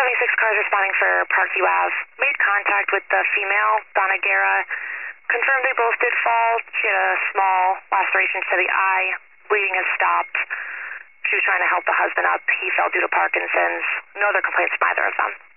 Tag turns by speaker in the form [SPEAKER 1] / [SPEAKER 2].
[SPEAKER 1] 26 cars responding for Parkview Ave. Made contact with the female, Donna Guerra. Confirmed they both did fall. She had a small laceration to the eye. Bleeding has stopped. She was trying to help the husband up. He fell due to Parkinson's. No other complaints from either of them.